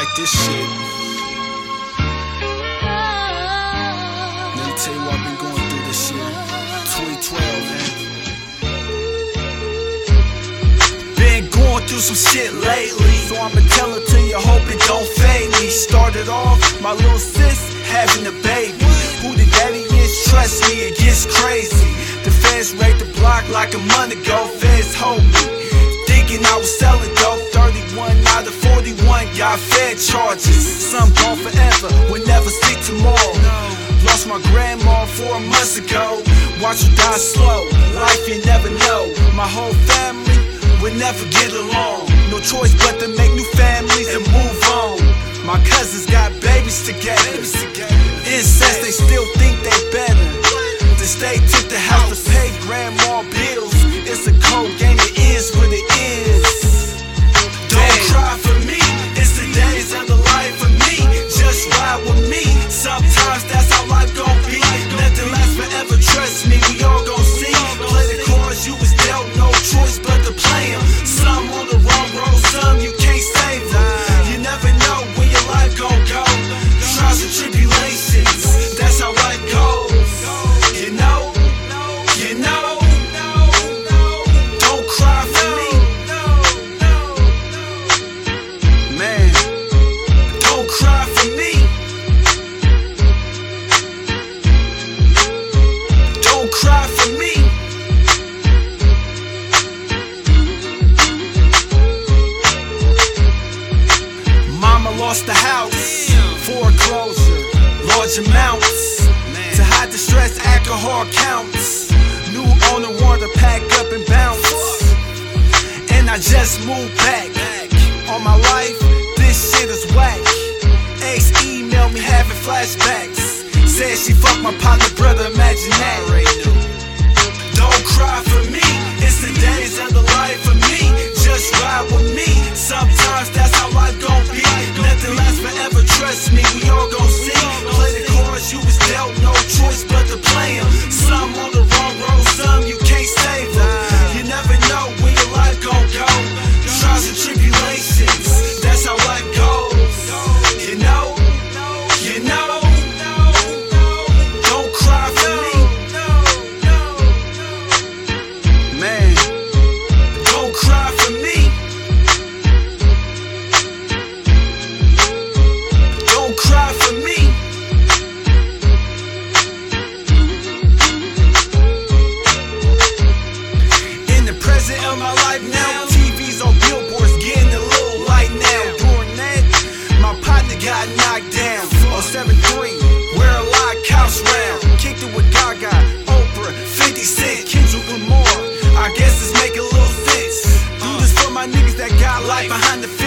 like this shit. Let me tell you what I've been going through this year. 2012, man. Been going through some shit lately, so I'ma tell it to you, hope it don't fade me. Started off, my little sis having a baby. Who the daddy is, trust me, it gets crazy. The feds raid the block like a month ago, feds hold me. Thinking I was selling dope, 31 out of 41 got fed charges. Some gone forever, will never see tomorrow. Lost my grandma 4 months ago, watch her die slow, life you never know. My whole family would never get along, no choice but to make new families and move on. My cousins got babies together, incest, they still think they better. The state took the house to pay grandma bills. It's a cold game, it is what it is. Don't cry for me, it's the days of the life of me. Just ride with me, sometimes that's how life gon' be. Nothing lasts forever, trust me, we all gon' see. Play the cards you was dealt, no choice but to play them. Some on the wrong road, some you can't save them. You never know where your life gon' go. Trials and tribulations, that's how life goes. You know, don't cry for me. Man, don't cry for me. Don't cry for me. Mama lost the house, foreclosure, large amounts. To hide the stress, alcohol counts. New owner wanted to pack up and bounce. And I just moved back. On my life, this shit is whack. Ex emailed me having flashbacks. Said she fucked my partner, brother, imagine that. Don't cry for me, it's the days of the life of me. Just ride with me, sometimes that's how life gon' be. Nothing lasts forever, trust me, we all gon' see. Play the cards you was dealt, no choice but to play them. Some on the wrong road, some you can't save them. You never know where your life gon' go. Trials and tribulations, that's how life goes. You know, don't cry for me. Man, don't cry for me. Don't cry for me. In the present of my life now, TV's on billboards getting a little light now. During that, my partner got knocked down on 7-3, wear a lot couch round. Kicked it with Gaga, Oprah, 50 Cent, Kendrick Lamar. I guess it's making a little sense. Do this for my niggas that got life behind the fence.